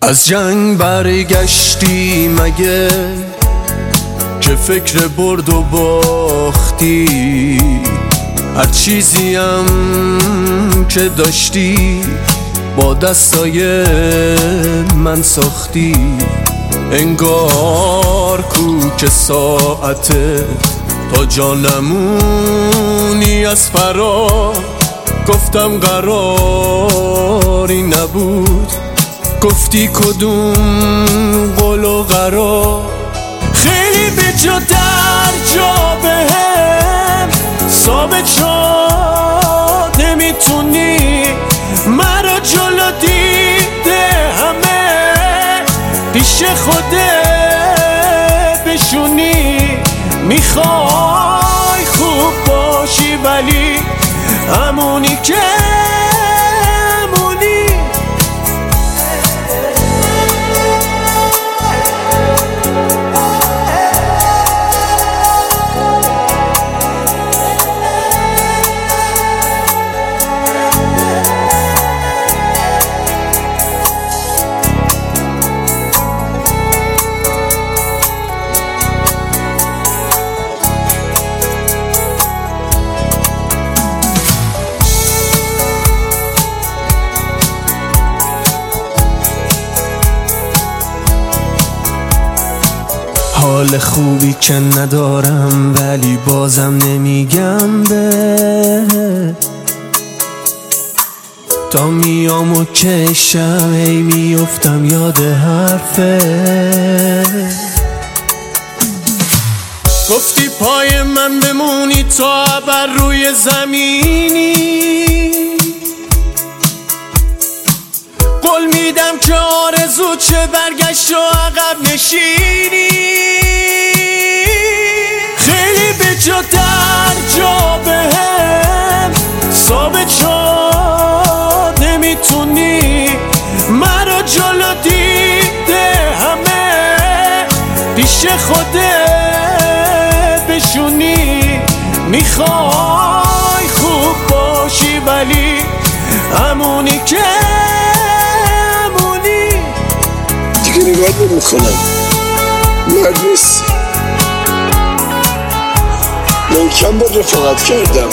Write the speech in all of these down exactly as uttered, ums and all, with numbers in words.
از جنگ برگشتی مگه که فکر برد و باختی؟ هر چیزیم که داشتی با دستای من ساختی. انگار کو که ساعته تا جانمونی از فرار. گفتم قراری نبود، گفتی کدوم قول و قرار. خیلی به جا در جا بهم ثابت شد نمیتونی مرا جلو دیده همه پیش خودت بشونی. میخوای خوب باشی ولی همونی که حال خوبی که ندارم ولی بازم نمیگم به تا میام و کشم ای میفتم یاد حرفه. گفتی پای من بمونی تا ابر روی زمینی. قول میدم که آرزو چه برگشت و عقب نشینی. خیلی به جا در جا بهم ثابت شد نمیتونی مرا جلو دیده همه پیش خودت بشونی. میخوای خوب باشی ولی همونی که دیگه نگاهت نمی‌کنم، مرد نیستی. من کم با رفاقت کردم،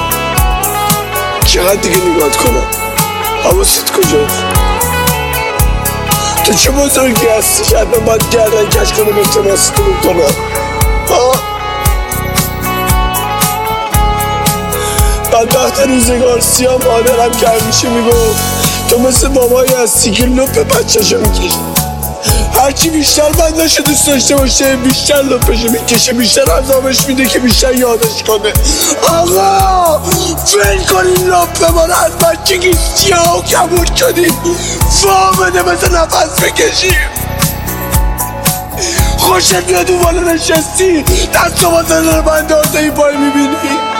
چقدر دیگه نگاهت کنم؟ حواست کجاست؟ تو چه بزرگی هستی که حتما باید گردن کش کنم التماس تو میکنم؟ بدبخت روزگار سیاه مادرم که همیشه میگفت تو مثل بابایی هستی که لپ بچه‌شو میکشی. هرچی بیشتر بندشو دوست داشته باشه بیشتر لپشو میکشه، بیشتر عذابش میده که بیشتر یادش کنه. آقا فیل کنین لپ ما رو از بچگی سیاه و کبود شدیم، فامده مثل نفس بکشیم. خوشت میاد اون بالا نشستی دست و بازن رو بنده آزایی پای میبینی.